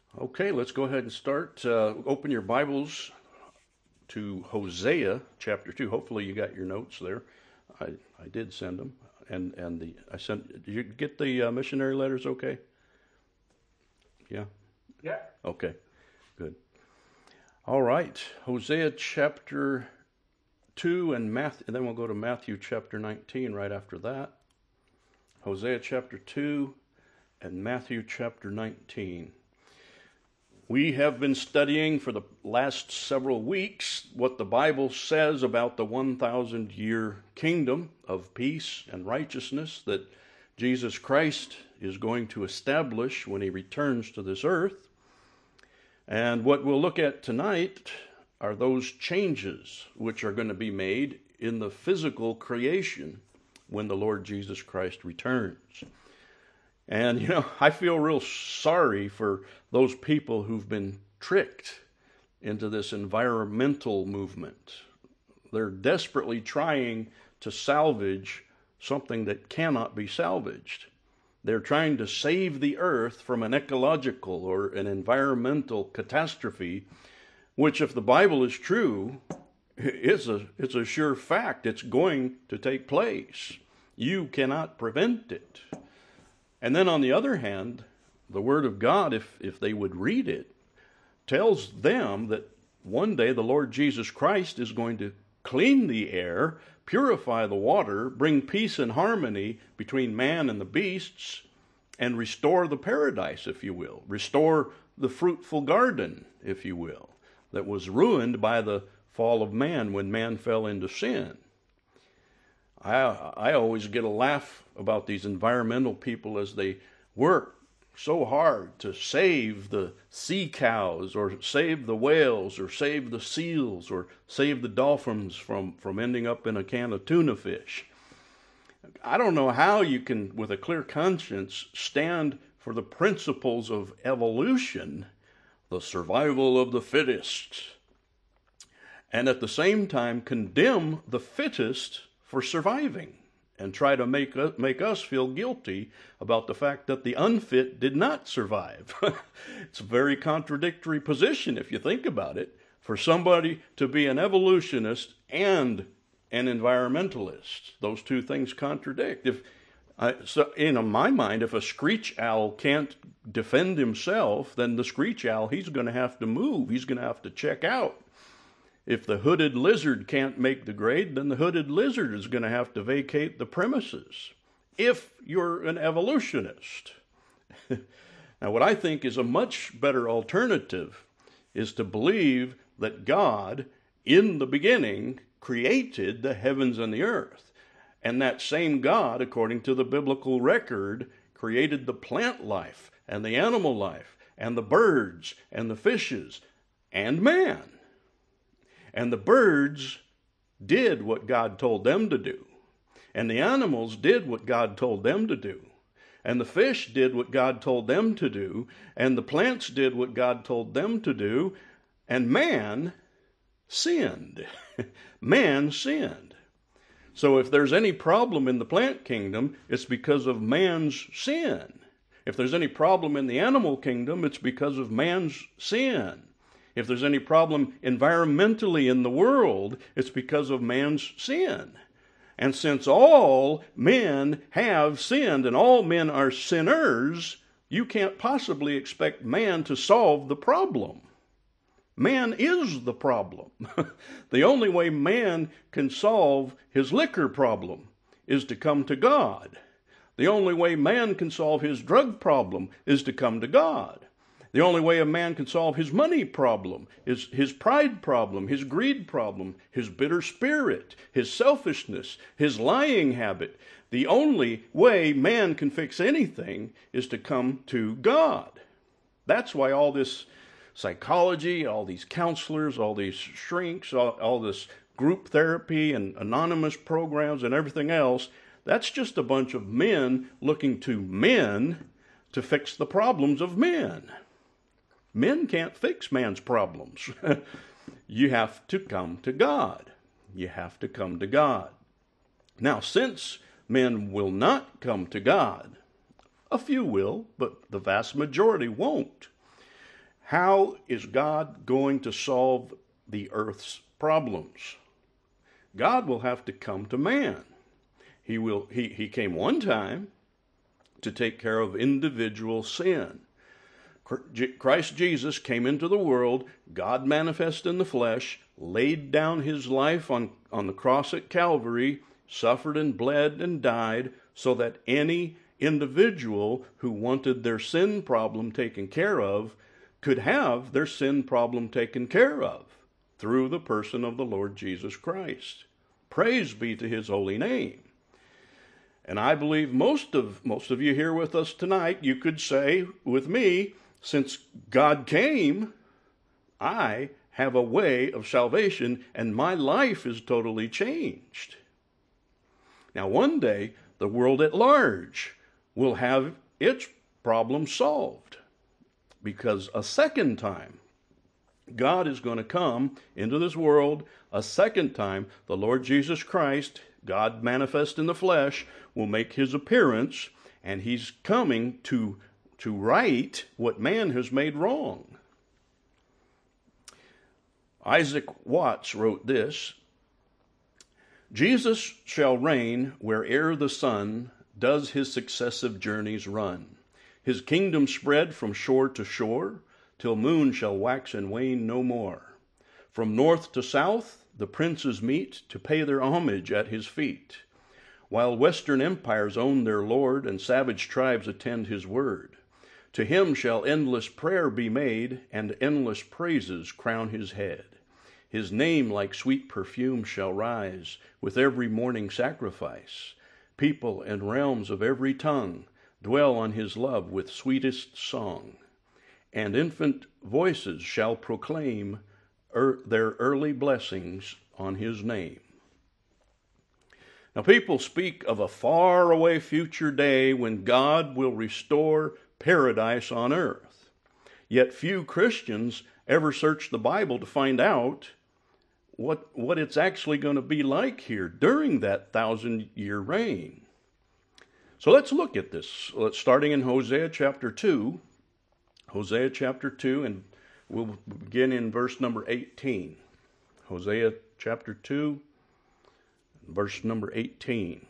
Okay, let's go ahead and start. Open your Bibles to Hosea chapter 2. Hopefully you got your notes there. I did send them. I sent, did you get the missionary letters okay? Yeah? Yeah. Okay, good. All right, Hosea chapter 2 and then we'll go to Matthew chapter 19 right after that. Hosea chapter 2 and Matthew chapter 19. We have been studying for the last several weeks what the Bible says about the 1,000-year kingdom of peace and righteousness that Jesus Christ is going to establish when he returns to this earth. And what we'll look at tonight are those changes which are going to be made in the physical creation when the Lord Jesus Christ returns. And, I feel real sorry for those people who've been tricked into this environmental movement. They're desperately trying to salvage something that cannot be salvaged. They're trying to save the earth from an ecological or an environmental catastrophe, which, if the Bible is true, it's a sure fact. It's going to take place. You cannot prevent it. And then on the other hand, the Word of God, if they would read it, tells them that one day the Lord Jesus Christ is going to clean the air, purify the water, bring peace and harmony between man and the beasts, and restore the paradise, if you will. Restore the fruitful garden, if you will, that was ruined by the fall of man when man fell into sin. I always get a laugh about these environmental people as they work so hard to save the sea cows or save the whales or save the seals or save the dolphins from ending up in a can of tuna fish. I don't know how you can, with a clear conscience, stand for the principles of evolution, the survival of the fittest, and at the same time condemn the fittest for surviving and try to make us feel guilty about the fact that the unfit did not survive. It's a very contradictory position if you think about it, for somebody to be an evolutionist and an environmentalist. Those two things contradict. In my mind, if a screech owl can't defend himself, then the screech owl, he's going to have to move. He's going to have to check out. If the hooded lizard can't make the grade, then the hooded lizard is going to have to vacate the premises, if you're an evolutionist. Now, what I think is a much better alternative is to believe that God, in the beginning, created the heavens and the earth. And that same God, according to the biblical record, created the plant life and the animal life and the birds and the fishes and man. And the birds did what God told them to do. And the animals did what God told them to do. And the fish did what God told them to do. And the plants did what God told them to do. And man sinned. Man sinned. So if there's any problem in the plant kingdom, it's because of man's sin. If there's any problem in the animal kingdom, it's because of man's sin. If there's any problem environmentally in the world, it's because of man's sin. And since all men have sinned and all men are sinners, you can't possibly expect man to solve the problem. Man is the problem. The only way man can solve his liquor problem is to come to God. The only way man can solve his drug problem is to come to God. The only way a man can solve his money problem is his pride problem, his greed problem, his bitter spirit, his selfishness, his lying habit. The only way man can fix anything is to come to God. That's why all this psychology, all these counselors, all these shrinks, all this group therapy and anonymous programs and everything else, that's just a bunch of men looking to men to fix the problems of men. Men can't fix man's problems. You have to come to God. You have to come to God. Now, since men will not come to God, a few will, but the vast majority won't. How is God going to solve the earth's problems? God will have to come to man. He came one time to take care of individual sin. Christ Jesus came into the world, God manifest in the flesh, laid down his life on the cross at Calvary, suffered and bled and died, so that any individual who wanted their sin problem taken care of could have their sin problem taken care of through the person of the Lord Jesus Christ. Praise be to his holy name. And I believe most of you here with us tonight, you could say with me, since God came, I have a way of salvation and my life is totally changed. Now one day, the world at large will have its problem solved, because a second time, God is going to come into this world a second time. The Lord Jesus Christ, God manifest in the flesh, will make his appearance, and he's coming to right what man has made wrong. Isaac Watts wrote this: Jesus shall reign where'er the sun does his successive journeys run. His kingdom spread from shore to shore, till moon shall wax and wane no more. From north to south the princes meet to pay their homage at his feet, while western empires own their lord and savage tribes attend his word. To him shall endless prayer be made, and endless praises crown his head. His name like sweet perfume shall rise with every morning sacrifice. People and realms of every tongue dwell on his love with sweetest song, and infant voices shall proclaim their early blessings on his name. Now, people speak of a faraway future day when God will restore paradise on earth. Yet few Christians ever search the Bible to find out what it's actually going to be like here during that 1,000-year reign. So let's look at this. Starting in Hosea chapter 2. Hosea chapter 2, and we'll begin in verse number 18. Hosea chapter 2, verse number 18.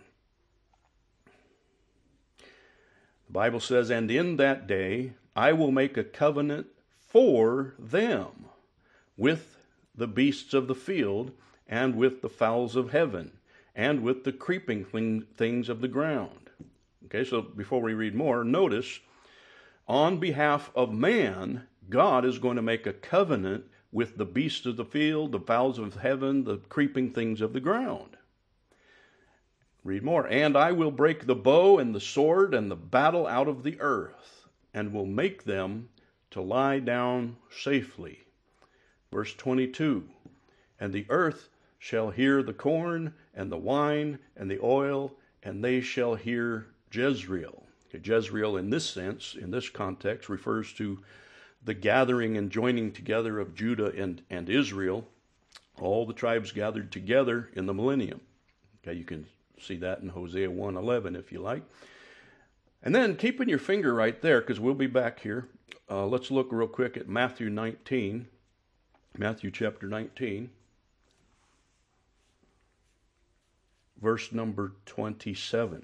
The Bible says, "And in that day I will make a covenant for them with the beasts of the field, and with the fowls of heaven, and with the creeping things of the ground." Okay, so before we read more, notice, on behalf of man, God is going to make a covenant with the beasts of the field, the fowls of heaven, the creeping things of the ground. Read more. "And I will break the bow and the sword and the battle out of the earth, and will make them to lie down safely." Verse 22, "And the earth shall hear the corn and the wine and the oil, and they shall hear Jezreel." Okay, Jezreel in this sense, in this context, refers to the gathering and joining together of Judah and Israel, all the tribes gathered together in the millennium. Okay, you can see that in Hosea 1:11 if you like. And then keeping your finger right there, because we'll be back here, let's look real quick at Matthew 19. Matthew chapter 19, verse number 27.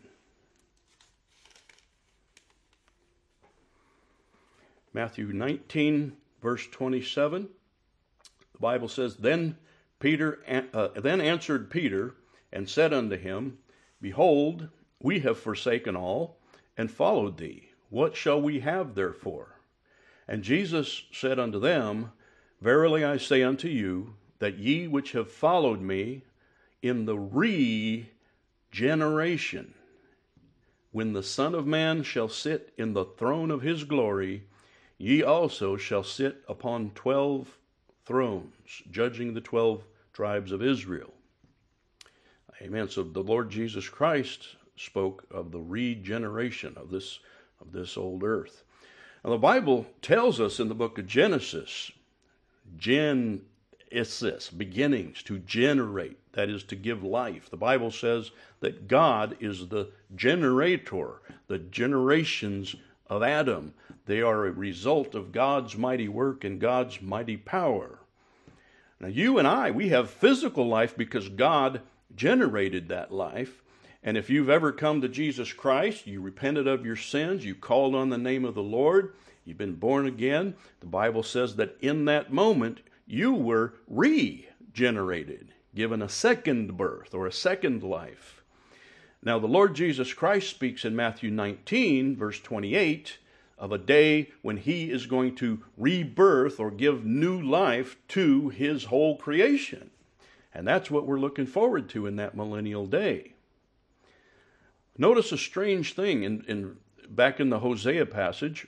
Matthew 19, verse 27. The Bible says, Then answered Peter and said unto him, Behold, we have forsaken all and followed thee. What shall we have therefore? And Jesus said unto them, Verily I say unto you, that ye which have followed me in the regeneration, when the Son of Man shall sit in the throne of his glory, ye also shall sit upon 12 thrones, judging the 12 tribes of Israel. Amen. So the Lord Jesus Christ spoke of the regeneration of this old earth. Now the Bible tells us in the book of Genesis, beginnings, to generate, that is to give life. The Bible says that God is the generator. The generations of Adam. They are a result of God's mighty work and God's mighty power. Now, you and I, we have physical life because God generated that life. And if you've ever come to Jesus Christ, you repented of your sins, you called on the name of the Lord, you've been born again, the Bible says that in that moment you were regenerated, given a second birth or a second life. Now, the Lord Jesus Christ speaks in Matthew 19, verse 28, of a day when he is going to rebirth or give new life to his whole creation. And that's what we're looking forward to in that millennial day. Notice a strange thing back in the Hosea passage,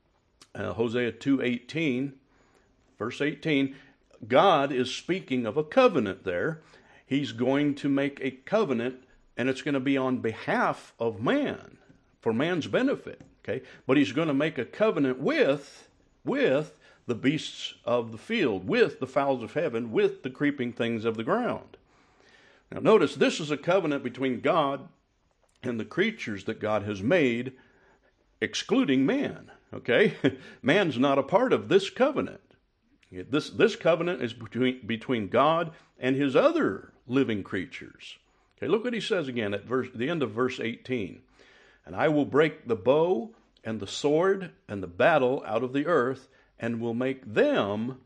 Hosea 2:18, verse 18, God is speaking of a covenant there. He's going to make a covenant, and it's going to be on behalf of man, for man's benefit. Okay? But he's going to make a covenant with the beasts of the field, with the fowls of heaven, with the creeping things of the ground. Now notice, this is a covenant between God and the creatures that God has made, excluding man. Okay? Man's not a part of this covenant. This covenant is between God and his other living creatures. Okay, look what he says again at the end of verse 18. And I will break the bow and the sword and the battle out of the earth, and will make them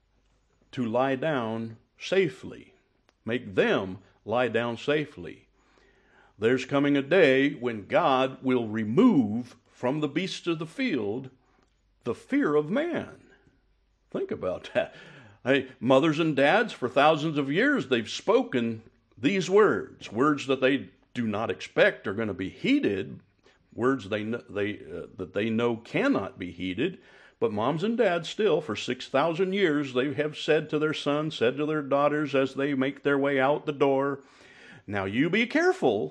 to lie down safely. Make them lie down safely. There's coming a day when God will remove from the beasts of the field the fear of man. Think about that. Hey, mothers and dads, for thousands of years, they've spoken these words that they do not expect are going to be heeded, words that they know cannot be heeded. But moms and dads still, for 6,000 years, they have said to their sons, said to their daughters as they make their way out the door, now you be careful.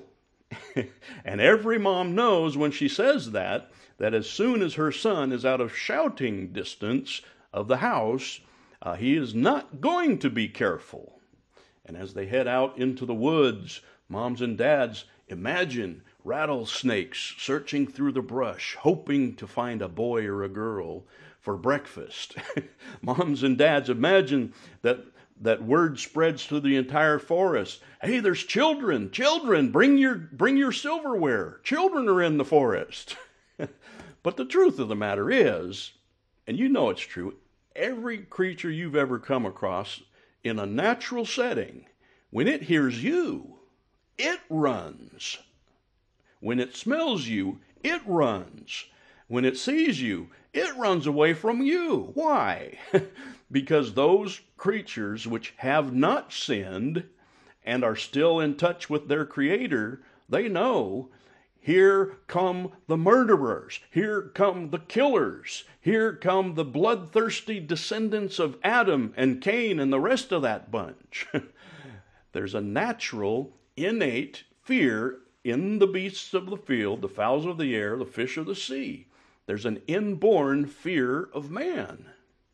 And every mom knows when she says that as soon as her son is out of shouting distance of the house, he is not going to be careful. And as they head out into the woods, moms and dads imagine rattlesnakes searching through the brush, hoping to find a boy or a girl for breakfast. Moms and dads imagine that word spreads through the entire forest. Hey, there's children, bring your silverware. Children are in the forest. But the truth of the matter is, and you know it's true, every creature you've ever come across in a natural setting, when it hears you, it runs. When it smells you, it runs. When it sees you, it runs away from you. Why? Because those creatures which have not sinned and are still in touch with their Creator, they know, here come the murderers, here come the killers, here come the bloodthirsty descendants of Adam and Cain and the rest of that bunch. There's a natural, innate fear in the beasts of the field, the fowls of the air, the fish of the sea. There's an inborn fear of man.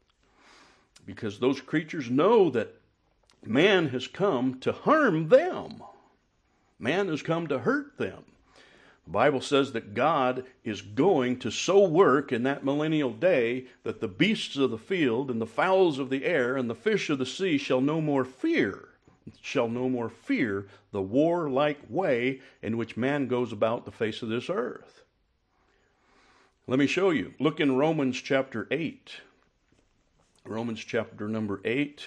Because those creatures know that man has come to harm them. Man has come to hurt them. The Bible says that God is going to so work in that millennial day that the beasts of the field and the fowls of the air and the fish of the sea shall no more fear the warlike way in which man goes about the face of this earth. Let me show you. Look in Romans chapter 8. Romans chapter number 8.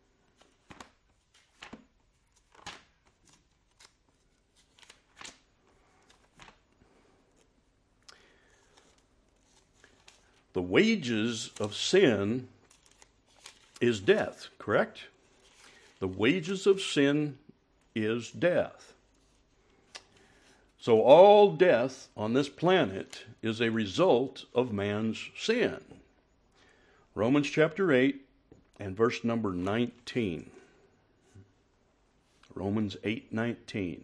The wages of sin is death, correct? The wages of sin is death. So all death on this planet is a result of man's sin. Romans chapter 8 and verse number 19. Romans 8:19.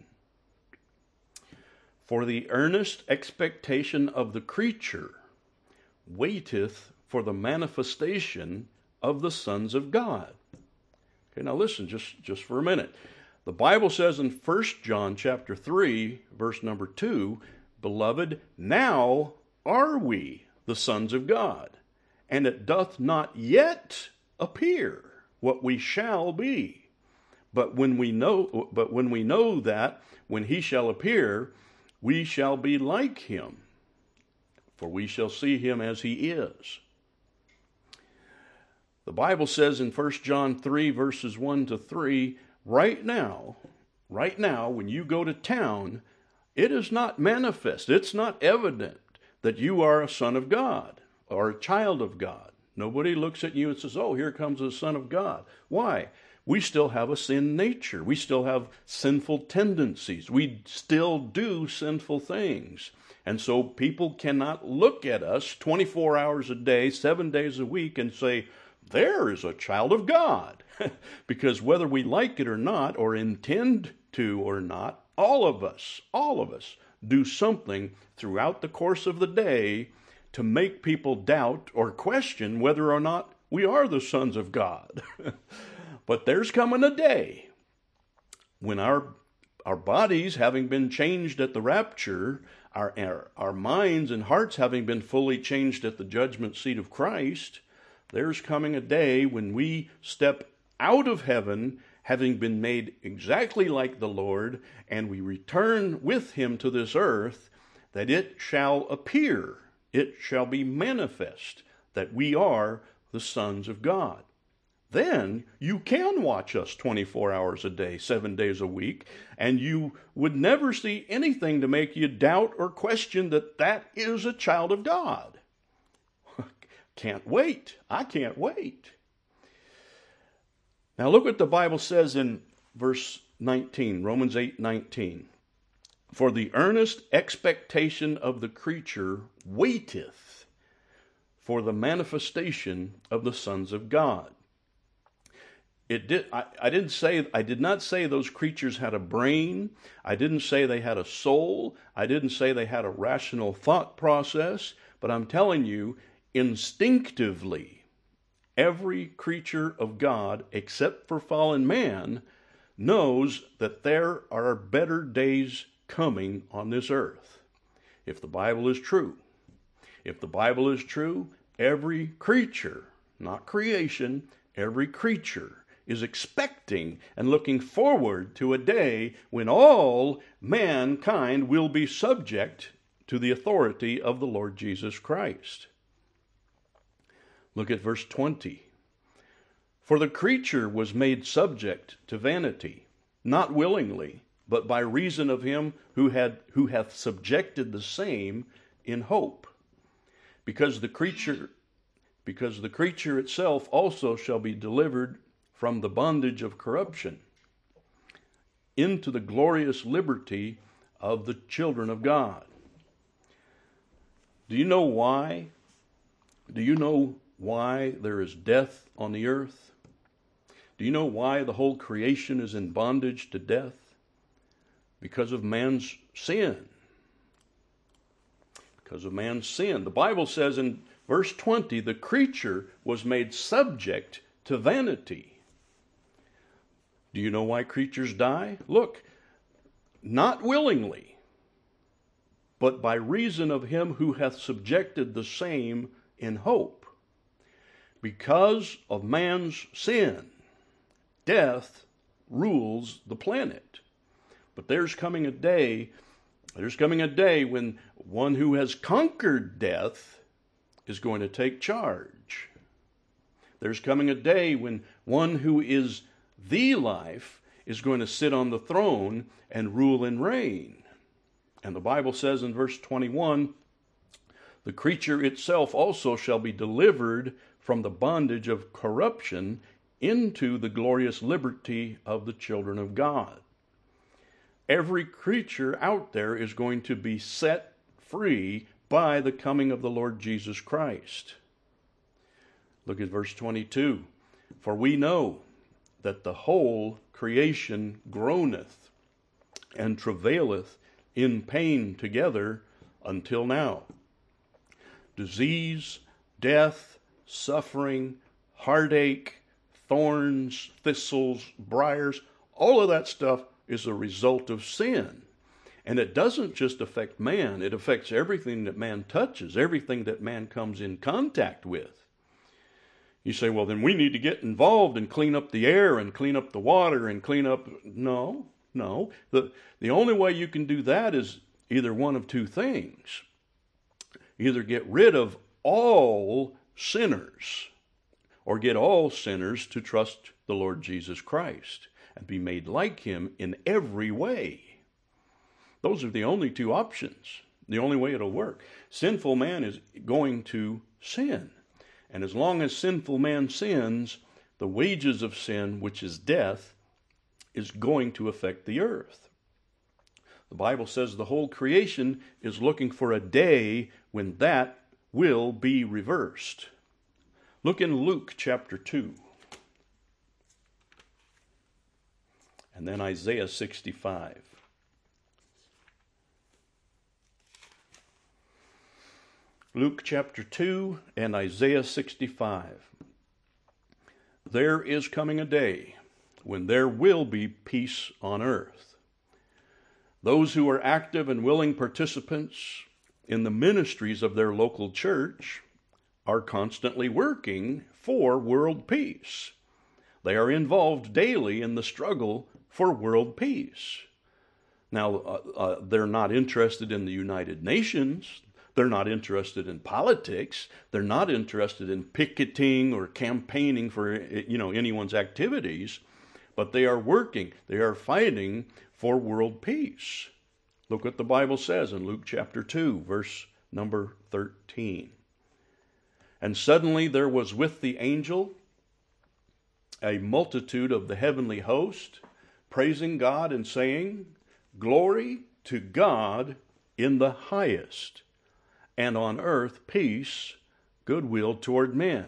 For the earnest expectation of the creature waiteth for the manifestation of the sons of God. Okay, now listen just for a minute. The Bible says in 1 John chapter 3, verse number 2, Beloved, now are we the sons of God, and it doth not yet appear what we shall be. But when we know that when he shall appear, we shall be like him, for we shall see him as he is. The Bible says in 1 John 3, verses 1 to 3, right now, when you go to town, it is not manifest, it's not evident that you are a son of God or a child of God. Nobody looks at you and says, oh, here comes the Son of God. Why? We still have a sin nature. We still have sinful tendencies. We still do sinful things. And so people cannot look at us 24 hours a day, 7 days a week and say, there is a child of God. Because whether we like it or not, or intend to or not, all of us do something throughout the course of the day to make people doubt or question whether or not we are the sons of God. But there's coming a day when our bodies, having been changed at the rapture, our minds and hearts having been fully changed at the judgment seat of Christ, there's coming a day when we step out of heaven, having been made exactly like the Lord, and we return with him to this earth, that it shall appear, it shall be manifest that we are the sons of God. Then you can watch us 24 hours a day, 7 days a week, and you would never see anything to make you doubt or question that is a child of God. Can't wait. I can't wait. Now look what the Bible says in verse 19, Romans 8:19. For the earnest expectation of the creature waiteth for the manifestation of the sons of God. I did not say those creatures had a brain. I didn't say they had a soul. I didn't say they had a rational thought process. But I'm telling you, instinctively, every creature of God, except for fallen man, knows that there are better days coming on this earth. If the Bible is true, every creature, not creation, every creature is expecting and looking forward to a day when all mankind will be subject to the authority of the Lord Jesus Christ. Look at verse 20. For the creature was made subject to vanity, not willingly, but by reason of him who hath subjected the same in hope. Because the creature itself also shall be delivered from the bondage of corruption into the glorious liberty of the children of God. Do you know why? Do you know why there is death on the earth? Do you know why the whole creation is in bondage to death? Because of man's sin. Because of man's sin. The Bible says in verse 20, the creature was made subject to vanity. Do you know why creatures die? Look, not willingly, but by reason of him who hath subjected the same in hope. Because of man's sin, death rules the planet. But there's coming a day when one who has conquered death is going to take charge. There's coming a day when one who is the life is going to sit on the throne and rule and reign. And the Bible says in verse 21, the creature itself also shall be delivered from the bondage of corruption into the glorious liberty of the children of God. Every creature out there is going to be set free by the coming of the Lord Jesus Christ. Look at verse 22. For we know that the whole creation groaneth and travaileth in pain together until now. Disease, death, suffering, heartache, thorns, thistles, briars, all of that stuff is a result of sin. And it doesn't just affect man, it affects everything that man touches, everything that man comes in contact with. You say, well, then we need to get involved and clean up the air and clean up the water and clean up... No. The only way you can do that is either one of two things. Either get rid of all sinners, or get all sinners to trust the Lord Jesus Christ and be made like him in every way. Those are the only two options, the only way it'll work. Sinful man is going to sin. And as long as sinful man sins, the wages of sin, which is death, is going to affect the earth. The Bible says the whole creation is looking for a day when that will be reversed. Look in Luke chapter 2. And then Isaiah 65. Luke chapter 2 and Isaiah 65. There is coming a day when there will be peace on earth. Those who are active and willing participants in the ministries of their local church are constantly working for world peace. They are involved daily in the struggle for world peace. Now, they're not interested in the United Nations. They're not interested in politics. They're not interested in picketing or campaigning for anyone's activities. But they are working. They are fighting for world peace. Look what the Bible says in Luke chapter 2, verse number 13. And suddenly there was with the angel a multitude of the heavenly host, praising God and saying, Glory to God in the highest, and on earth peace, goodwill toward men.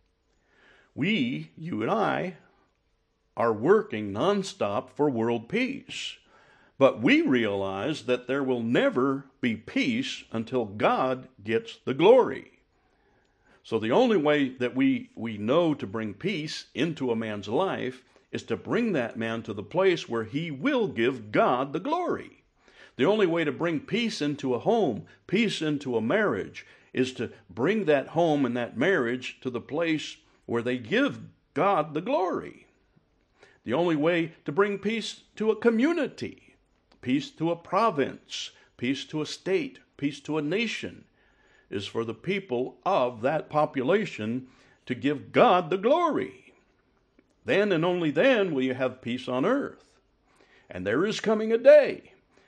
We, you and I, are working nonstop for world peace. But we realize that there will never be peace until God gets the glory. So the only way that we know to bring peace into a man's life is to bring that man to the place where he will give God the glory. The only way to bring peace into a home, peace into a marriage, is to bring that home and that marriage to the place where they give God the glory. The only way to bring peace to a community, peace to a province, peace to a state, peace to a nation, is for the people of that population to give God the glory. Then and only then will you have peace on earth. And there is coming a day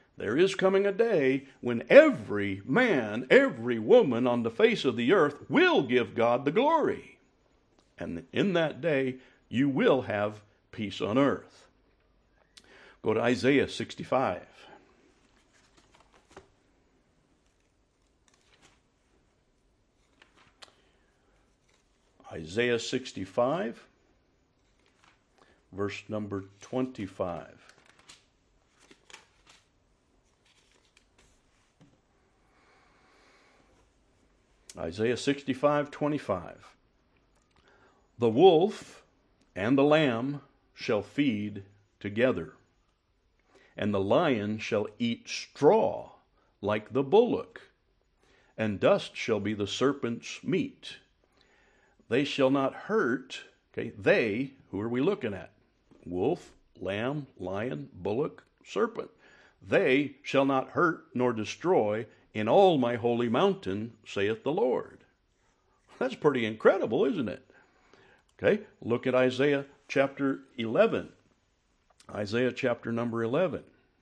when every man, every woman on the face of the earth will give God the glory. And in that day, you will have peace on earth. Go to Isaiah 65. Isaiah 65, verse number 25. Isaiah 65:25. The wolf and the lamb shall feed together, and the lion shall eat straw like the bullock, and dust shall be the serpent's meat. They shall not hurt, they, who are we looking at? Wolf, lamb, lion, bullock, serpent. They shall not hurt nor destroy in all my holy mountain, saith the Lord. That's pretty incredible, isn't it? Look at Isaiah chapter 11. Isaiah chapter number 11.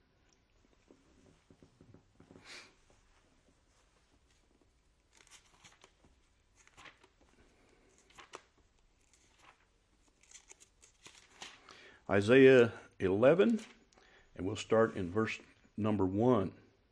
Isaiah 11, and we'll start in verse number 1.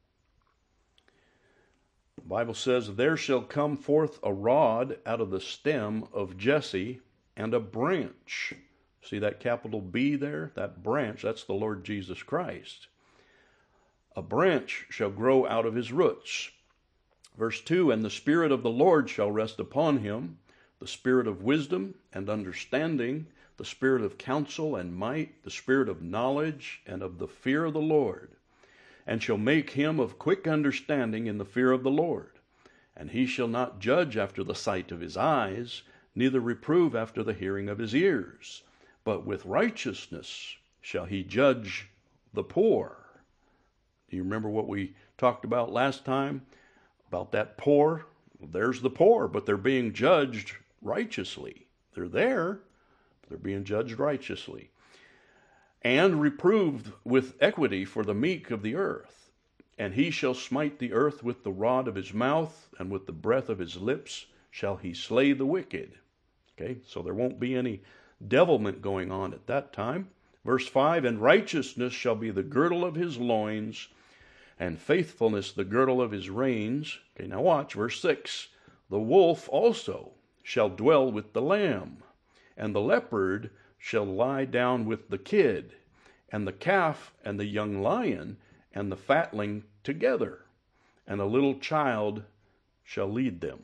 The Bible says, There shall come forth a rod out of the stem of Jesse, and a branch. See that capital B there? That branch, that's the Lord Jesus Christ. A branch shall grow out of his roots. Verse 2, And the Spirit of the Lord shall rest upon him, the Spirit of wisdom and understanding, the Spirit of counsel and might, the Spirit of knowledge and of the fear of the Lord. and shall make him of quick understanding in the fear of the Lord. And he shall not judge after the sight of his eyes, neither reprove after the hearing of his ears. But with righteousness shall he judge the poor. Do you remember what we talked about last time? About that poor? There's the poor, but they're being judged righteously. They're there, but they're being judged righteously. And reproved with equity for the meek of the earth. And he shall smite the earth with the rod of his mouth, and with the breath of his lips shall he slay the wicked. Okay, so there won't be any devilment going on at that time. Verse 5, and righteousness shall be the girdle of his loins, and faithfulness the girdle of his reins. Okay, now watch, verse 6. The wolf also shall dwell with the lamb, and the leopard shall lie down with the kid, and the calf and the young lion and the fatling together, and a little child shall lead them.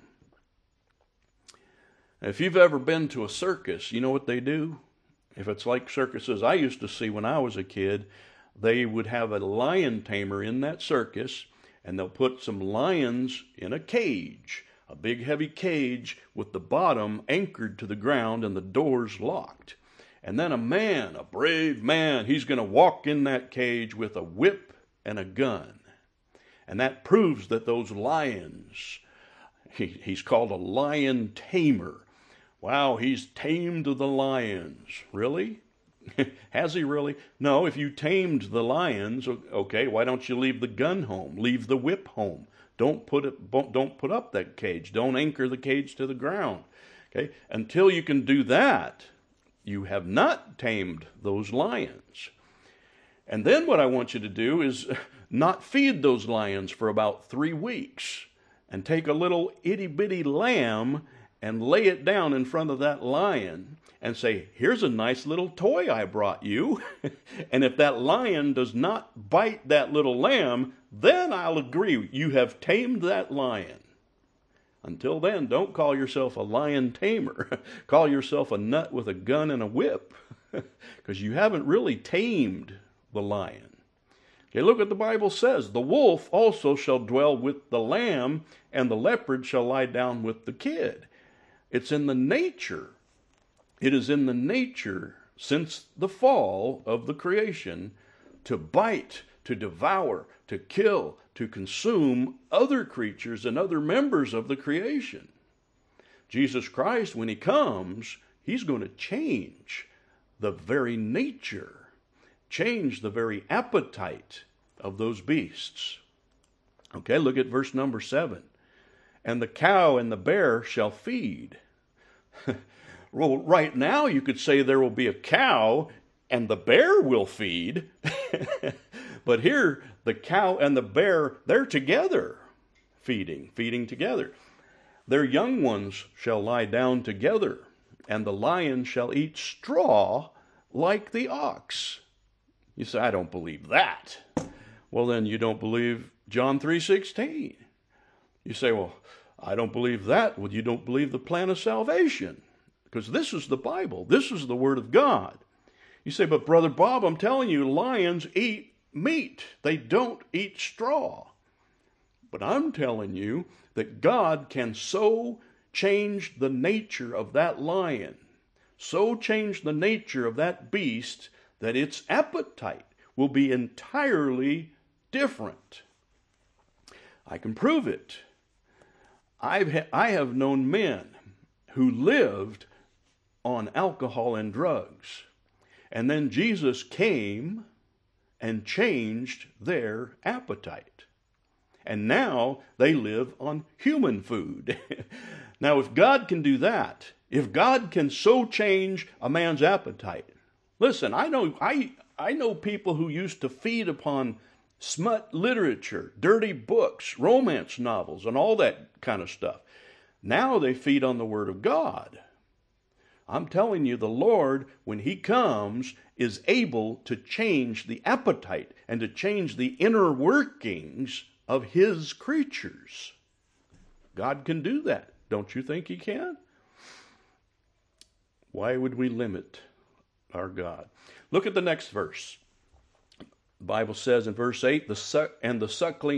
If you've ever been to a circus, you know what they do? If it's like circuses I used to see when I was a kid, they would have a lion tamer in that circus, and they'll put some lions in a cage, a big heavy cage with the bottom anchored to the ground and the doors locked. And then a man, a brave man, he's going to walk in that cage with a whip and a gun. And that proves that those lions, he's called a lion tamer. Wow, he's tamed the lions. Really? Has he really? No, if you tamed the lions, okay, why don't you leave the gun home? Leave the whip home. Don't put up that cage. Don't anchor the cage to the ground. Okay? Until you can do that, you have not tamed those lions. And then what I want you to do is not feed those lions for about 3 weeks, and take a little itty-bitty lamb and lay it down in front of that lion and say, here's a nice little toy I brought you. And if that lion does not bite that little lamb, then I'll agree you have tamed that lion. Until then, don't call yourself a lion tamer. Call yourself a nut with a gun and a whip, because you haven't really tamed the lion. Okay, look what the Bible says. The wolf also shall dwell with the lamb, and the leopard shall lie down with the kid. It's in the nature. It is in the nature, since the fall of the creation, to bite, to devour, to kill, to consume other creatures and other members of the creation. Jesus Christ, when he comes, he's going to change the very nature, change the very appetite of those beasts. Okay, look at verse number 7. And the cow and the bear shall feed. Well, right now you could say there will be a cow and the bear will feed. But here, the cow and the bear, they're together, feeding together. Their young ones shall lie down together, and the lion shall eat straw like the ox. You say, I don't believe that. Well, then you don't believe John 3:16. You say, well, I don't believe that. Well, you don't believe the plan of salvation, because this is the Bible. This is the Word of God. You say, but Brother Bob, I'm telling you, lions eat meat. They don't eat straw. But I'm telling you that God can so change the nature of that lion, so change the nature of that beast, that its appetite will be entirely different. I can prove it. I have known men who lived on alcohol and drugs, and then Jesus came and changed their appetite. And now they live on human food. Now, if God can do that, if God can so change a man's appetite, listen, I know people who used to feed upon smut literature, dirty books, romance novels, and all that kind of stuff. Now they feed on the Word of God. I'm telling you, the Lord, when He comes, is able to change the appetite and to change the inner workings of His creatures. God can do that. Don't you think He can? Why would we limit our God? Look at the next verse. The Bible says in verse 8, the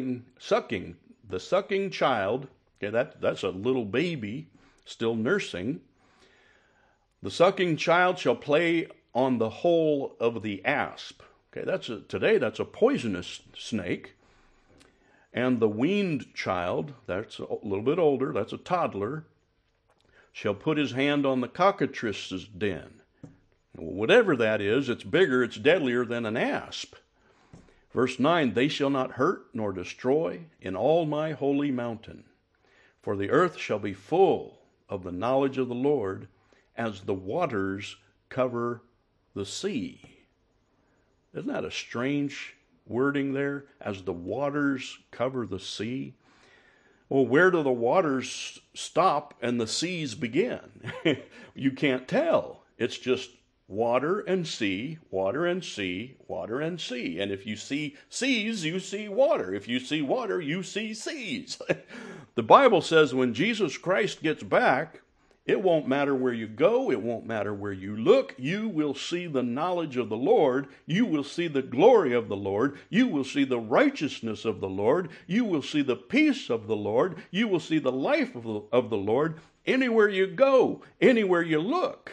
sucking child, okay, that's a little baby still nursing. The sucking child shall play on the hole of the asp. Okay, today that's a poisonous snake. And the weaned child, that's a little bit older, that's a toddler, shall put his hand on the cockatrice's den. Whatever that is, it's bigger, it's deadlier than an asp. Verse 9, they shall not hurt nor destroy in all my holy mountain, for the earth shall be full of the knowledge of the Lord as the waters cover the sea. Isn't that a strange wording there? As the waters cover the sea. Well, where do the waters stop and the seas begin? You can't tell. It's just water and sea, water and sea, water and sea. And if you see seas, you see water. If you see water, you see seas. The Bible says when Jesus Christ gets back, it won't matter where you go. It won't matter where you look. You will see the knowledge of the Lord. You will see the glory of the Lord. You will see the righteousness of the Lord. You will see the peace of the Lord. You will see the life of the Lord anywhere you go, anywhere you look.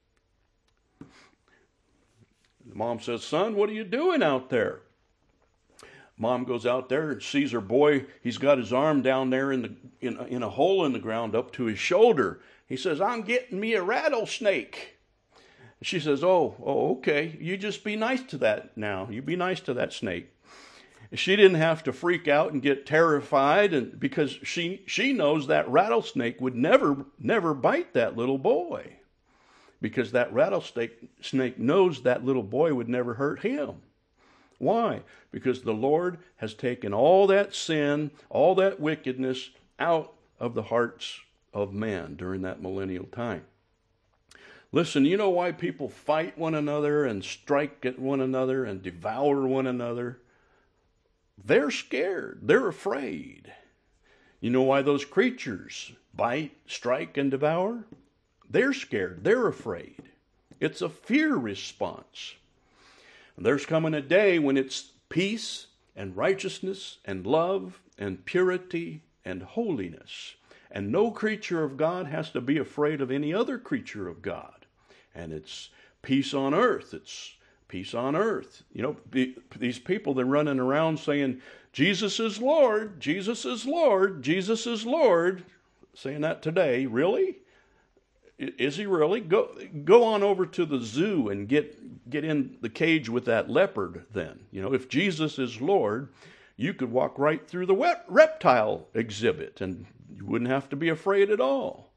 Mom says, son, what are you doing out there? Mom goes out there and sees her boy. He's got his arm down there in a hole in the ground up to his shoulder. He says, I'm getting me a rattlesnake. She says, oh, okay. You just be nice to that now. You be nice to that snake. She didn't have to freak out and get terrified, because she knows that rattlesnake would never bite that little boy. Because that rattlesnake knows that little boy would never hurt him. Why? Because the Lord has taken all that sin, all that wickedness out of the hearts of man during that millennial time. Listen, you know why people fight one another and strike at one another and devour one another? They're scared. They're afraid. You know why those creatures bite, strike, and devour? They're scared. They're afraid. It's a fear response. And there's coming a day when it's peace and righteousness and love and purity and holiness. And no creature of God has to be afraid of any other creature of God. And it's peace on earth. It's peace on earth. You know, these people, they're running around saying, Jesus is Lord, Jesus is Lord, Jesus is Lord. Saying that today. Really? Is he really? Go on over to the zoo and get in the cage with that leopard then. You know, if Jesus is Lord, you could walk right through the reptile exhibit and you wouldn't have to be afraid at all.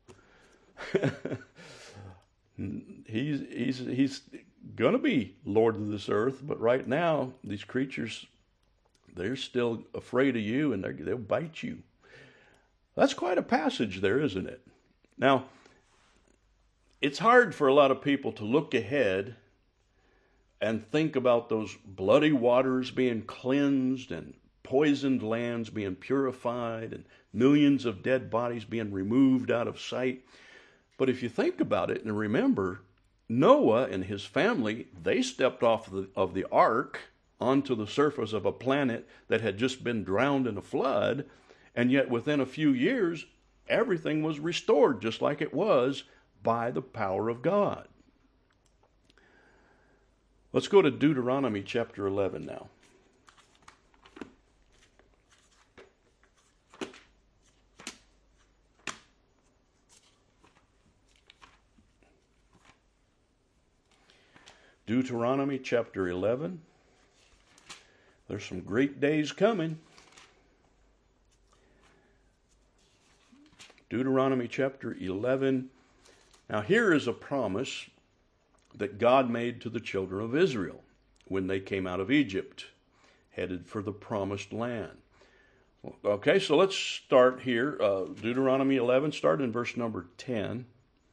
He's going to be Lord of this earth, but right now, these creatures, they're still afraid of you and they'll bite you. That's quite a passage there, isn't it? Now, it's hard for a lot of people to look ahead and think about those bloody waters being cleansed and poisoned lands being purified and millions of dead bodies being removed out of sight. But if you think about it and remember, Noah and his family, they stepped off of the ark onto the surface of a planet that had just been drowned in a flood, and yet within a few years, everything was restored just like it was by the power of God. Let's go to Deuteronomy chapter 11 now. Deuteronomy chapter 11. There's some great days coming. Deuteronomy chapter 11. Now here is a promise that God made to the children of Israel when they came out of Egypt, headed for the promised land. Okay, so let's start here. Deuteronomy 11, start in verse number 10.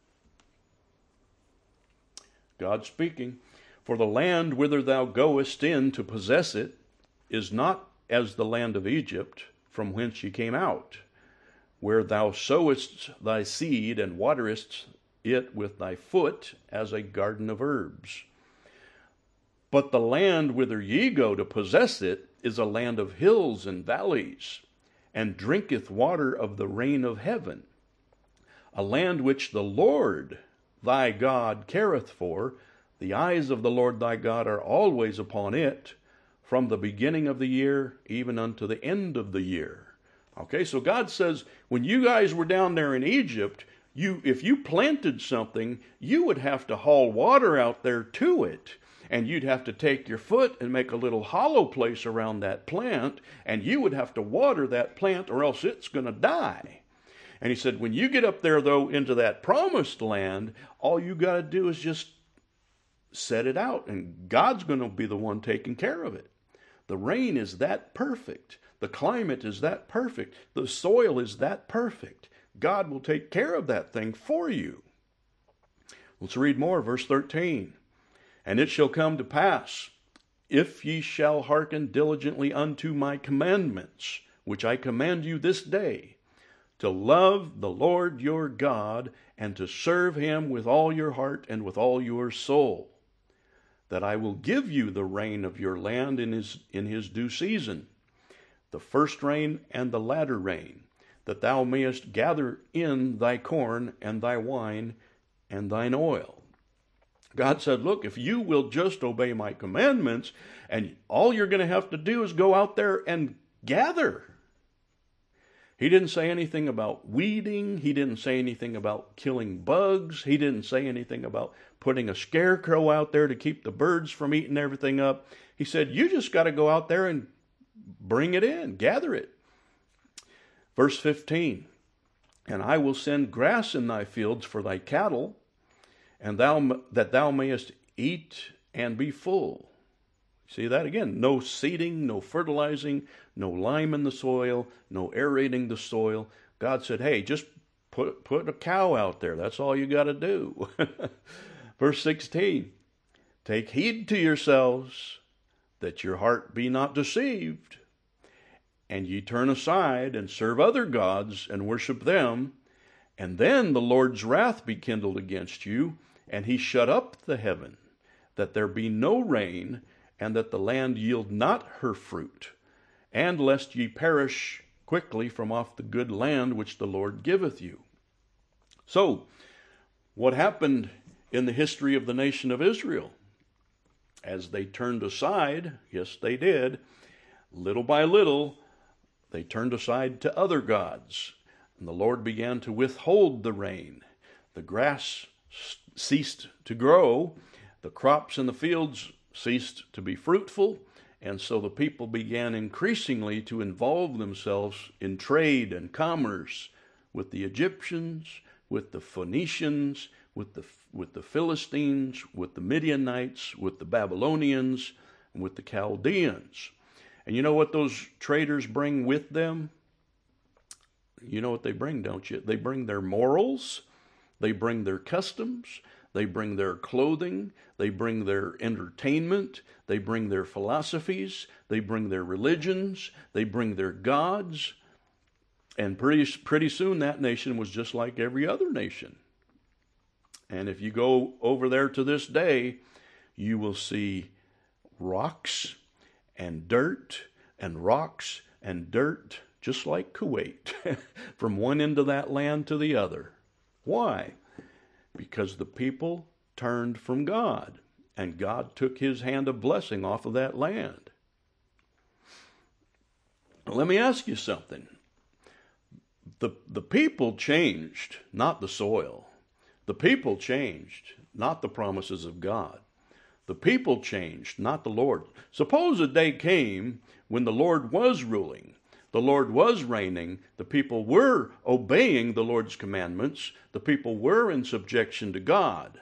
God speaking, for the land whither thou goest in to possess it is not as the land of Egypt, from whence ye came out, where thou sowest thy seed and waterest it with thy foot as a garden of herbs. But the land whither ye go to possess it is a land of hills and valleys, and drinketh water of the rain of heaven, a land which the Lord thy God careth for. The eyes of the Lord thy God are always upon it, from the beginning of the year even unto the end of the year. Okay, so God says, when you guys were down there in Egypt, if you planted something, you would have to haul water out there to it. And you'd have to take your foot and make a little hollow place around that plant, and you would have to water that plant or else it's going to die. And he said, when you get up there, though, into that promised land, all you got to do is just set it out, and God's going to be the one taking care of it. The rain is that perfect. The climate is that perfect. The soil is that perfect. God will take care of that thing for you. Let's read more, verse 13. And it shall come to pass, if ye shall hearken diligently unto my commandments, which I command you this day, to love the Lord your God, and to serve him with all your heart and with all your soul, that I will give you the rain of your land in his due season, the first rain and the latter rain, that thou mayest gather in thy corn and thy wine and thine oil. God said, look, if you will just obey my commandments, and all you're going to have to do is go out there and gather. He didn't say anything about weeding. He didn't say anything about killing bugs. He didn't say anything about putting a scarecrow out there to keep the birds from eating everything up. He said, you just got to go out there and bring it in, gather it. Verse 15, and I will send grass in thy fields for thy cattle, and that thou mayest eat and be full. See that again? No seeding, no fertilizing, no lime in the soil, no aerating the soil. God said, hey, just put a cow out there. That's all you got to do. Verse 16, take heed to yourselves that your heart be not deceived, and ye turn aside and serve other gods and worship them, and then the Lord's wrath be kindled against you, and he shut up the heaven, that there be no rain, and that the land yield not her fruit, and lest ye perish quickly from off the good land which the Lord giveth you. So, what happened in the history of the nation of Israel? As they turned aside, yes they did, little by little, they turned aside to other gods, and the Lord began to withhold the rain. The grass ceased to grow, the crops in the fields ceased to be fruitful, and so the people began increasingly to involve themselves in trade and commerce with the Egyptians, with the Phoenicians, with the Philistines, with the Midianites, with the Babylonians, and with the Chaldeans. And you know what those traders bring with them? You know what they bring, don't you? They bring their morals, they bring their customs, they bring their clothing, they bring their entertainment, they bring their philosophies, they bring their religions, they bring their gods. And pretty soon that nation was just like every other nation. And if you go over there to this day, you will see rocks and dirt and rocks and dirt, just like Kuwait, from one end of that land to the other. Why? Because the people turned from God, and God took his hand of blessing off of that land. Let me ask you something. The people changed, not the soil. The people changed, not the promises of God. The people changed, not the Lord. Suppose a day came when the Lord was ruling, the Lord was reigning, the people were obeying the Lord's commandments, the people were in subjection to God.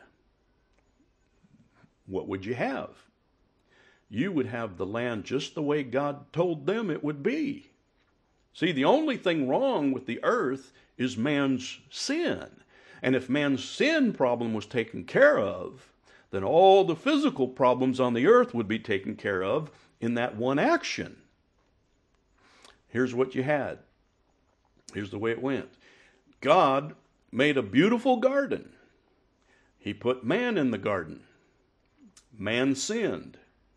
What would you have? You would have the land just the way God told them it would be. See, the only thing wrong with the earth is man's sin. And if man's sin problem was taken care of, then all the physical problems on the earth would be taken care of in that one action. Here's what you had. Here's the way it went. God made a beautiful garden. He put man in the garden. Man sinned.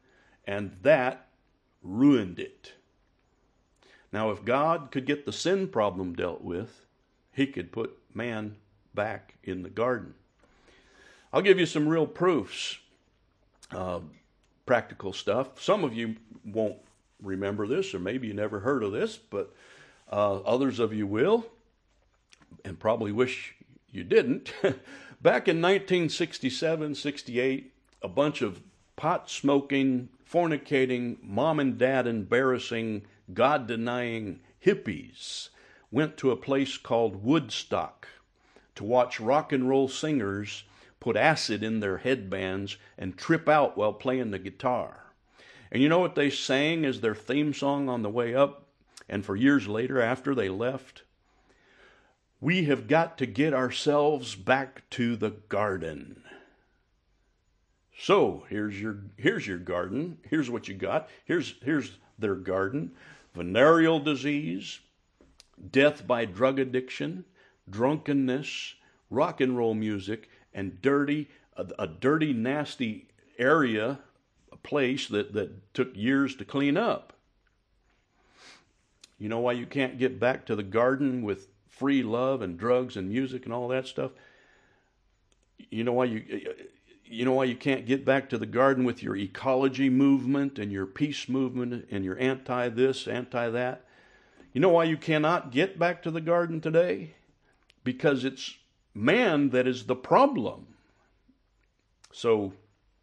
and that ruined it. Now, if God could get the sin problem dealt with, he could put man back in the garden. I'll give you some real proofs, practical stuff. Some of you won't remember this, or maybe you never heard of this, but others of you will, and probably wish you didn't. Back in 1967, 68, a bunch of pot-smoking, fornicating, mom and dad embarrassing, God-denying hippies went to a place called Woodstock to watch rock and roll singers put acid in their headbands and trip out while playing the guitar. And you know what they sang as their theme song on the way up, and for years later after they left? We have got to get ourselves back to the garden. So here's your garden. Here's what you got. Here's their garden. Venereal disease, death by drug addiction, drunkenness, rock and roll music, and a dirty, nasty area, a place that took years to clean up. You know why you can't get back to the garden with free love and drugs and music and all that stuff? You know why you can't get back to the garden with your ecology movement and your peace movement and your anti-this, anti-that? You know why you cannot get back to the garden today? Because it's man that is the problem. So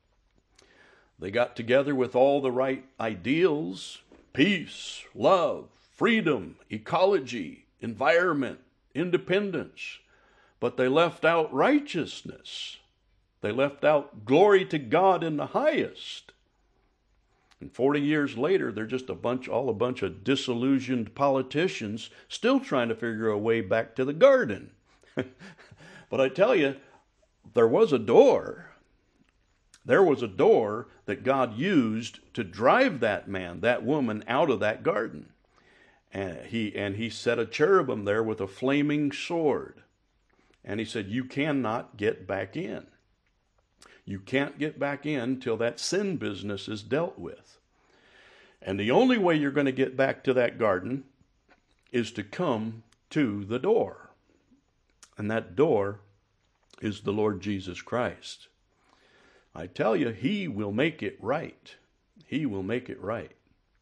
they got together with all the right ideals: peace, love, freedom, ecology, environment, independence. But they left out righteousness. They left out glory to God in the highest. And 40 years later, they're just a bunch of disillusioned politicians still trying to figure a way back to the garden. But I tell you, there was a door. There was a door that God used to drive that man, that woman, out of that garden. And he set a cherubim there with a flaming sword. And he said, you cannot get back in. You can't get back in till that sin business is dealt with. And the only way you're going to get back to that garden is to come to the door. And that door is the Lord Jesus Christ. I tell you, he will make it right. He will make it right.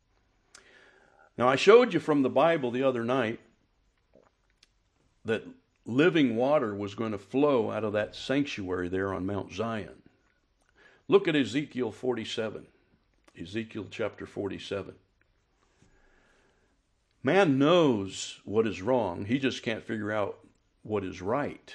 Now, I showed you from the Bible the other night that living water was going to flow out of that sanctuary there on Mount Zion. Look at Ezekiel 47. Ezekiel chapter 47. Man knows what is wrong. He just can't figure out what is right.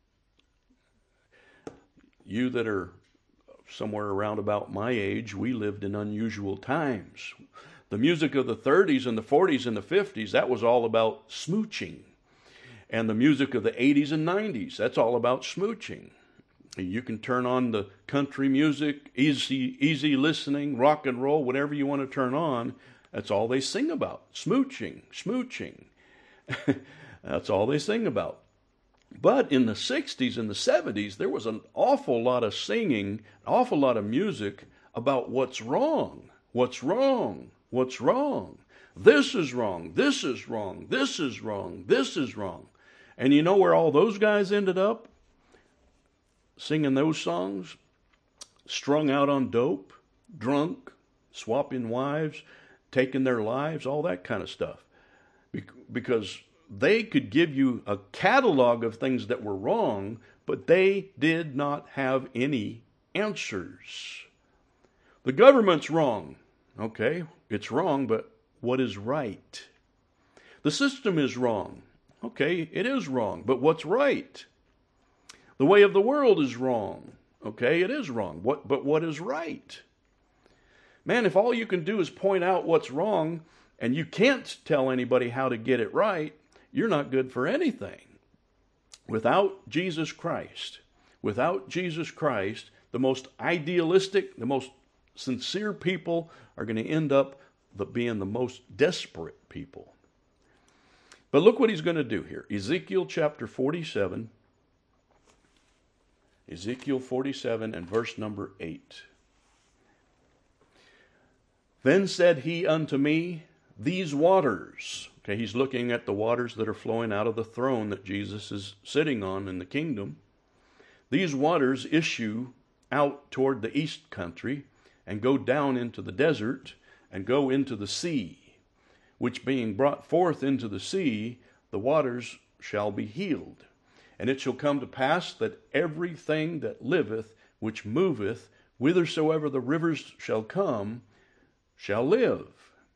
You that are somewhere around about my age, we lived in unusual times. The music of the 30s and the 40s and the 50s, that was all about smooching. And the music of the 80s and 90s, that's all about smooching. You can turn on the country music, easy listening, rock and roll, whatever you want to turn on. That's all they sing about. Smooching. That's all they sing about. But in the 60s and the 70s, there was an awful lot of singing, an awful lot of music about what's wrong. What's wrong? What's wrong? This is wrong. This is wrong. This is wrong. This is wrong. And you know where all those guys ended up? Singing those songs, strung out on dope, drunk, swapping wives, taking their lives, all that kind of stuff. Because they could give you a catalog of things that were wrong, but they did not have any answers. The government's wrong. Okay, it's wrong, but what is right? The system is wrong. Okay, it is wrong, but what's right? The way of the world is wrong. Okay, it is wrong. But what is right? Man, if all you can do is point out what's wrong and you can't tell anybody how to get it right, you're not good for anything. Without Jesus Christ, the most idealistic, the most sincere people are going to end up being the most desperate people. But look what he's going to do here. Ezekiel chapter 47. Ezekiel 47 and verse number 8. Then said he unto me, these waters. Okay, he's looking at the waters that are flowing out of the throne that Jesus is sitting on in the kingdom. These waters issue out toward the east country and go down into the desert and go into the sea, which being brought forth into the sea, the waters shall be healed. And it shall come to pass that everything that liveth, which moveth, whithersoever the rivers shall come, shall live.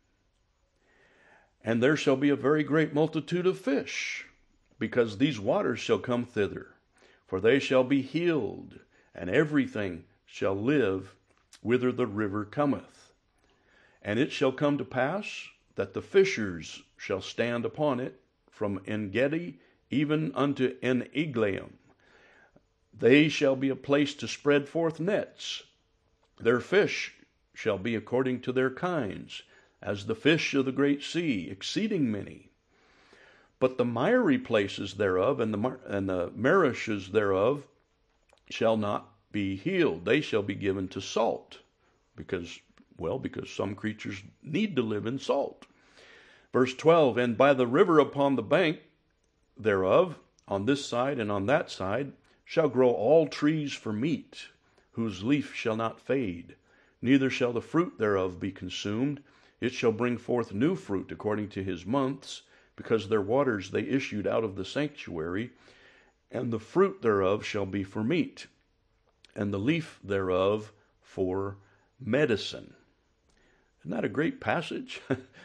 And there shall be a very great multitude of fish, because these waters shall come thither. For they shall be healed, and everything shall live whither the river cometh. And it shall come to pass that the fishers shall stand upon it from En-gedi even unto En-eglaim. They shall be a place to spread forth nets. Their fish shall be according to their kinds, as the fish of the great sea, exceeding many. But the miry places thereof and the marishes thereof shall not be healed. They shall be given to salt, because some creatures need to live in salt. Verse 12, and by the river upon the bank thereof, on this side and on that side, shall grow all trees for meat, whose leaf shall not fade, neither shall the fruit thereof be consumed. It shall bring forth new fruit according to his months, because their waters they issued out of the sanctuary, and the fruit thereof shall be for meat, and the leaf thereof for medicine. Isn't that a great passage?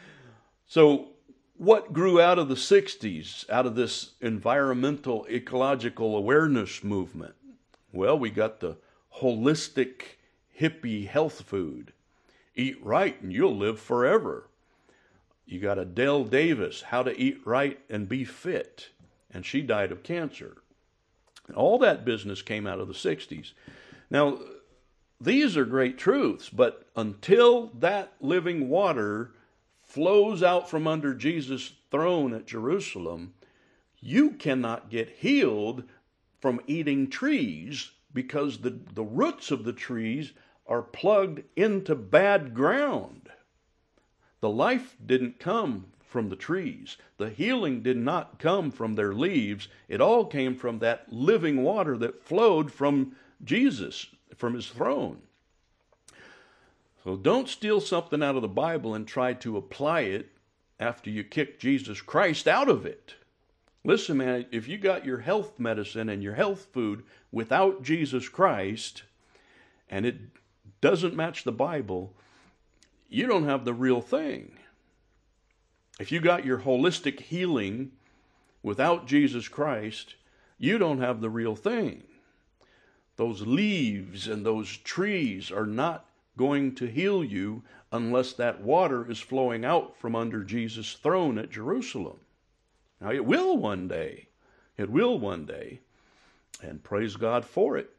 So what grew out of the 60s, out of this environmental ecological awareness movement? Well, we got the holistic hippie health food. Eat right and you'll live forever. You got Adele Davis, How to Eat Right and Be Fit, and she died of cancer. All that business came out of the 60s. Now, these are great truths, but until that living water flows out from under Jesus' throne at Jerusalem, you cannot get healed from eating trees, because the roots of the trees are plugged into bad ground. The life didn't come from the trees. The healing did not come from their leaves. It all came from that living water that flowed from Jesus, from his throne. So don't steal something out of the Bible and try to apply it after you kick Jesus Christ out of it. Listen, man, if you got your health medicine and your health food without Jesus Christ, and it doesn't match the Bible, you don't have the real thing. If you got your holistic healing without Jesus Christ, you don't have the real thing. Those leaves and those trees are not going to heal you unless that water is flowing out from under Jesus' throne at Jerusalem. Now, it will one day. It will one day. And praise God for it.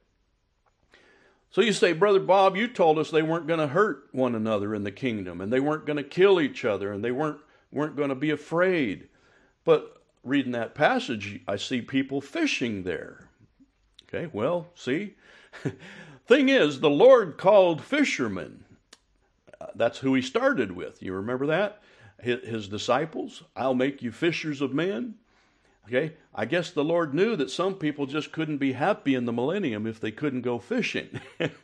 So you say, Brother Bob, you told us they weren't going to hurt one another in the kingdom, and they weren't going to kill each other, and they weren't going to be afraid. But reading that passage, I see people fishing there. Okay, well, see? Thing is, the Lord called fishermen. That's who he started with. You remember that? His disciples, I'll make you fishers of men. Okay, I guess the Lord knew that some people just couldn't be happy in the millennium if they couldn't go fishing.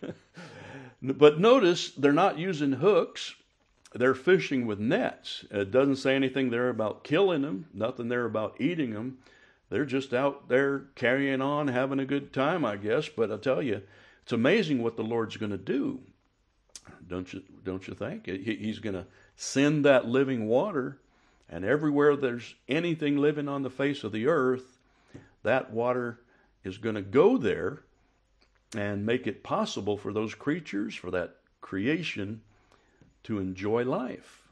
But notice, they're not using hooks. They're fishing with nets. It doesn't say anything there about killing them, nothing there about eating them. They're just out there carrying on, having a good time, I guess. But I'll tell you, it's amazing what the Lord's going to do. Don't you think? He's going to send that living water, and everywhere there's anything living on the face of the earth, that water is going to go there and make it possible for those creatures, for that creation, to enjoy life.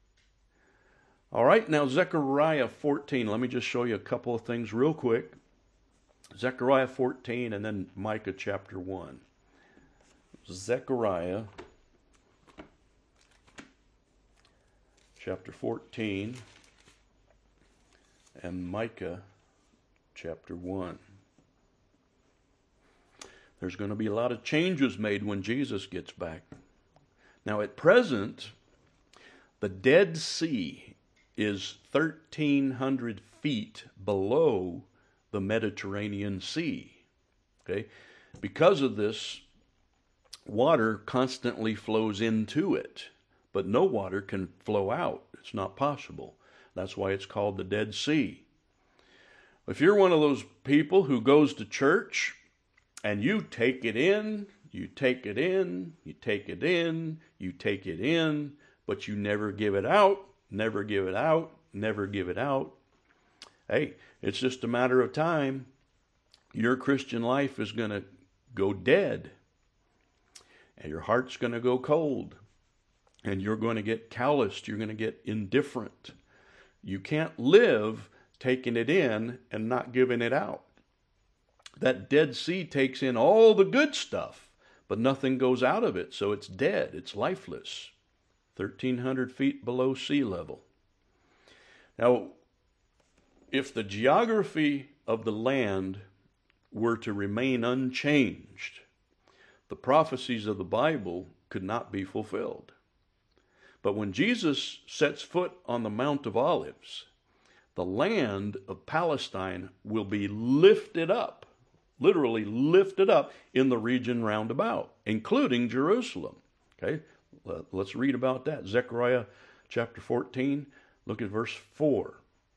All right, now Zechariah 14. Let me just show you a couple of things real quick. Zechariah 14 and then Micah chapter 1. Zechariah chapter 14 and Micah chapter 1. There's going to be a lot of changes made when Jesus gets back. Now at present, The Dead Sea is 1,300 feet below the Mediterranean Sea. Okay? Because of this, water constantly flows into it, but no water can flow out. It's not possible. That's why it's called the Dead Sea. If you're one of those people who goes to church and you take it in, you take it in, you take it in, you take it in, but you never give it out, never give it out, never give it out, hey, it's just a matter of time. Your Christian life is going to go dead. And your heart's going to go cold. And you're going to get calloused. You're going to get indifferent. You can't live taking it in and not giving it out. That Dead Sea takes in all the good stuff, but nothing goes out of it, so it's dead. It's lifeless. 1,300 feet below sea level. Now, if the geography of the land were to remain unchanged, the prophecies of the Bible could not be fulfilled. But when Jesus sets foot on the Mount of Olives, the land of Palestine will be lifted up, literally lifted up in the region round about, including Jerusalem. Okay, let's read about that. Zechariah chapter 14, look at verse 4.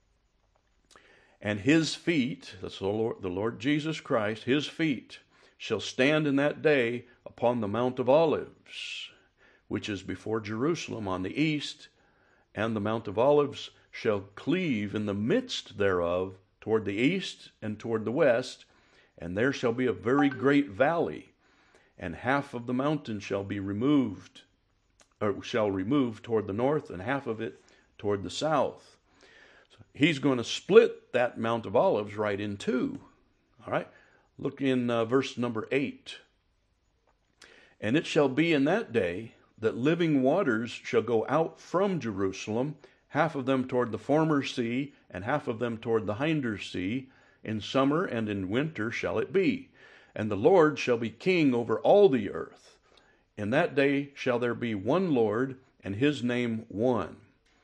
And his feet, that's the Lord Jesus Christ, his feet shall stand in that day upon the Mount of Olives, which is before Jerusalem on the east, and the Mount of Olives shall cleave in the midst thereof toward the east and toward the west, and there shall be a very great valley, and half of the mountain shall be removed, or shall remove toward the north, and half of it toward the south. So he's going to split that Mount of Olives right in two. All right? Look in verse number 8. And it shall be in that day that living waters shall go out from Jerusalem, half of them toward the former sea, and half of them toward the hinder sea. In summer and in winter shall it be. And the Lord shall be king over all the earth. In that day shall there be one Lord, and his name one.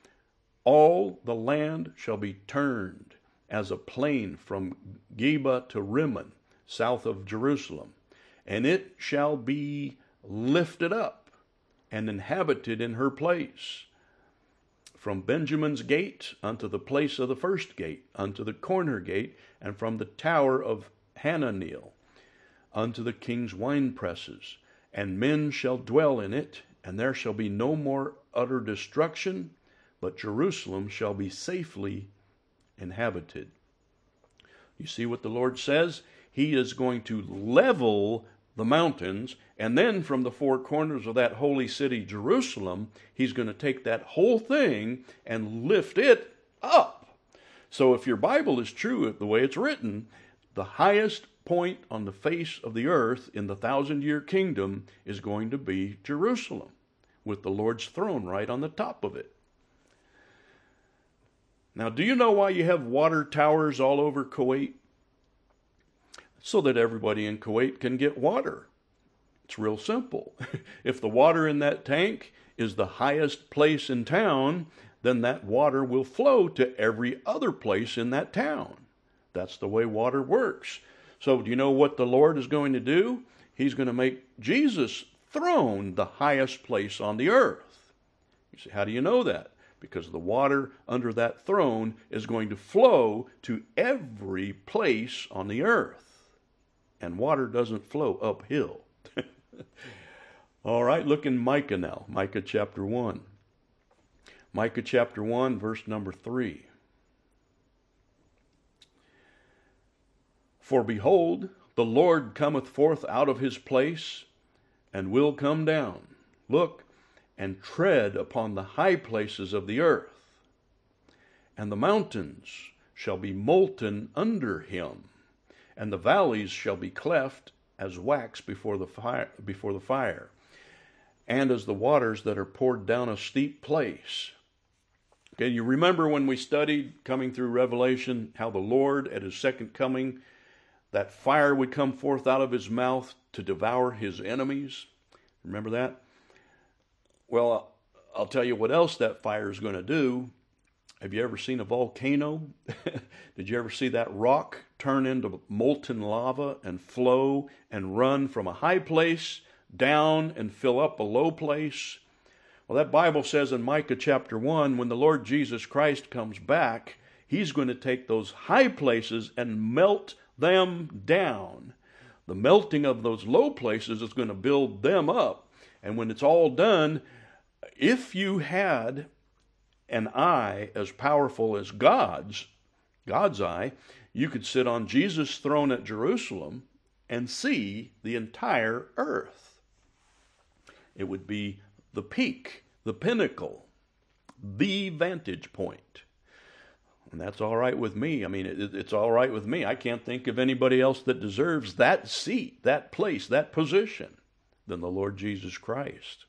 All the land shall be turned as a plain from Geba to Rimmon, south of Jerusalem. And it shall be lifted up and inhabited in her place. From Benjamin's gate unto the place of the first gate, unto the corner gate, and from the tower of Hananeel unto the king's wine presses. And men shall dwell in it, and there shall be no more utter destruction, but Jerusalem shall be safely inhabited. You see what the Lord says? He is going to level the mountains, and then from the four corners of that holy city, Jerusalem, he's going to take that whole thing and lift it up. So if your Bible is true the way it's written, the highest point on the face of the earth in the 1,000-year kingdom is going to be Jerusalem, with the Lord's throne right on the top of it. Now, do you know why you have water towers all over Kuwait? So that everybody in Kuwait can get water. It's real simple. If the water in that tank is the highest place in town, then that water will flow to every other place in that town. That's the way water works. So do you know what the Lord is going to do? He's going to make Jesus' throne the highest place on the earth. You say, how do you know that? Because the water under that throne is going to flow to every place on the earth. And water doesn't flow uphill. All right, look in Micah now. Micah chapter 1. Micah chapter 1, verse number 3. For behold, the Lord cometh forth out of his place, and will come down. Look, and tread upon the high places of the earth. And the mountains shall be molten under him, and the valleys shall be cleft as wax before the fire, and as the waters that are poured down a steep place. Okay, you remember when we studied coming through Revelation, how the Lord at his second coming, that fire would come forth out of his mouth to devour his enemies? Remember that? Well, I'll tell you what else that fire is going to do. Have you ever seen a volcano? Did you ever see that rock turn into molten lava and flow and run from a high place down and fill up a low place? Well, that Bible says in Micah chapter 1, when the Lord Jesus Christ comes back, he's going to take those high places and melt them down. The melting of those low places is going to build them up. And when it's all done, if you had an eye as powerful as God's eye, you could sit on Jesus' throne at Jerusalem and see the entire earth. It would be the peak, the pinnacle, the vantage point. And that's all right with me. I mean, it's all right with me. I can't think of anybody else that deserves that seat, that place, that position than the Lord Jesus Christ.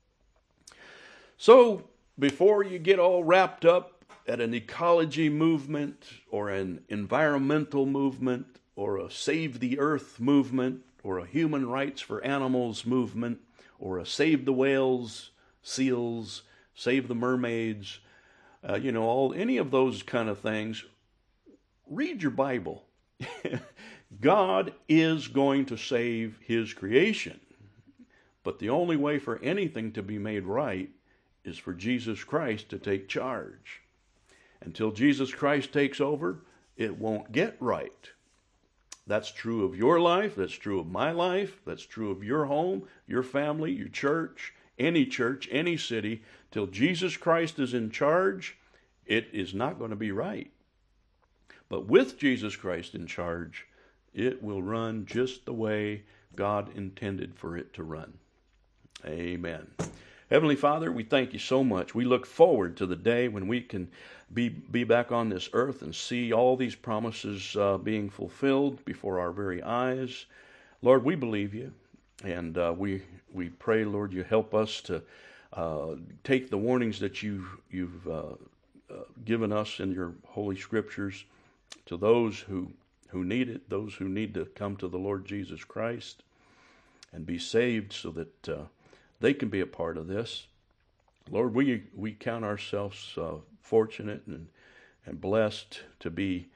So, before you get all wrapped up at an ecology movement or an environmental movement or a save the earth movement or a human rights for animals movement or a save the whales, seals, save the mermaids, any of those kind of things, read your Bible. God is going to save his creation. But the only way for anything to be made right is for Jesus Christ to take charge. Until Jesus Christ takes over, it won't get right. That's true of your life. That's true of my life. That's true of your home, your family, your church, any city. Till Jesus Christ is in charge, it is not going to be right. But with Jesus Christ in charge, it will run just the way God intended for it to run. Amen. Heavenly Father, we thank you so much. We look forward to the day when we can be back on this earth and see all these promises being fulfilled before our very eyes. Lord, we believe you, and we pray, Lord, you help us to take the warnings that you've given us in your holy scriptures to those who need it, those who need to come to the Lord Jesus Christ and be saved so that they can be a part of this. Lord, we count ourselves fortunate and blessed to be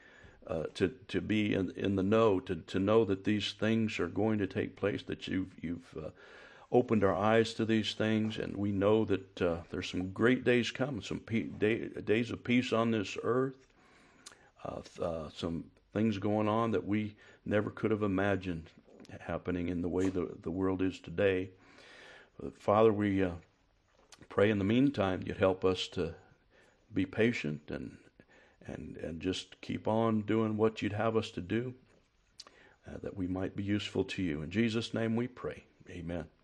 in the know, to know that these things are going to take place, that you've opened our eyes to these things, and we know that there's some great days coming, some days of peace on this earth, some things going on that we never could have imagined happening in the way the world is today. Father, we pray in the meantime you'd help us to be patient and just keep on doing what you'd have us to do, that we might be useful to you. In Jesus' name we pray. Amen.